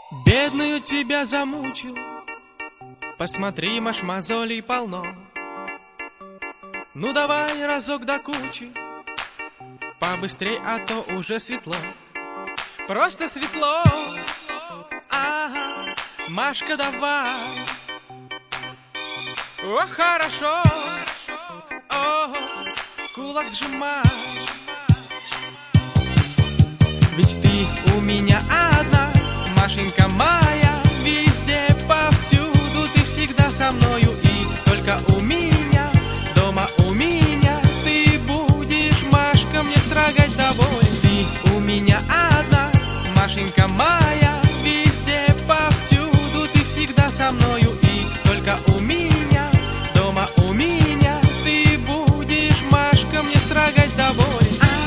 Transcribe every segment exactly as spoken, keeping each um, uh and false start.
Бедную тебя замучил, посмотри, маш мозолей полно. Ну давай разок до кучи, побыстрей, а то уже светло. Просто светло, ага, Машка, давай. О, хорошо, о, кулак сжимай. Ведь ты у меня одна, Машенька моя, везде, повсюду ты всегда со мною. И только у меня, дома у меня, ты будешь, Машка, мне строгать доволен. Ты у меня одна, Машенька моя, везде, повсюду ты всегда со мною. И только у меня, дома у меня, ты будешь, Машка, мне строгать доволен.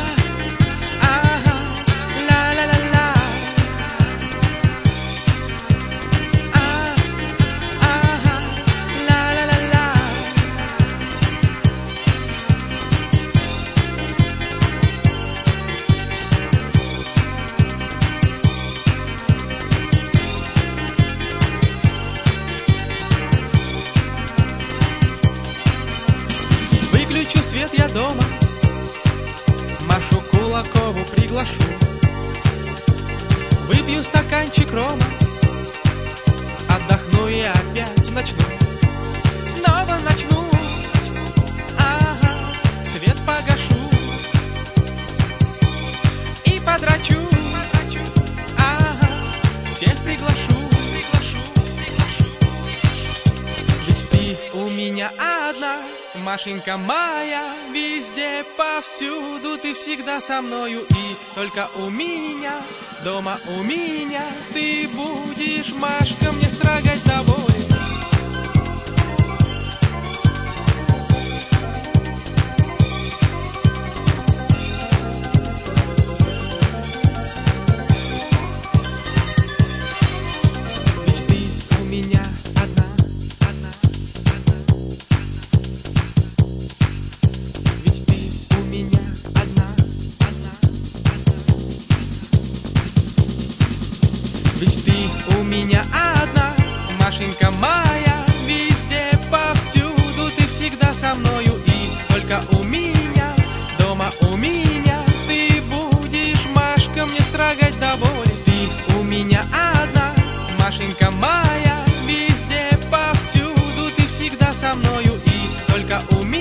Выключу свет я дома, Машу Кулакову приглашу. Выпью стаканчик рома, отдохну и опять начну. Снова начну, ага, свет погашу и подрачу, ага, всех приглашу. Ведь ты у меня одна, Машенька моя, везде, повсюду ты всегда со мною. И только у меня, дома у меня, ты будешь, Машка, мне строгать доволен. Ведь ты у меня одна, одна, одна, одна. Ведь ты у меня одна, одна, одна. Ведь ты у меня одна, Машенька моя, везде, повсюду ты всегда со мною. И только у меня, дома у меня, ты будешь, Машка, мне строгать доволен. Ты у меня одна, Машенька моя, везде, повсюду ты всегда со мною. И только у меня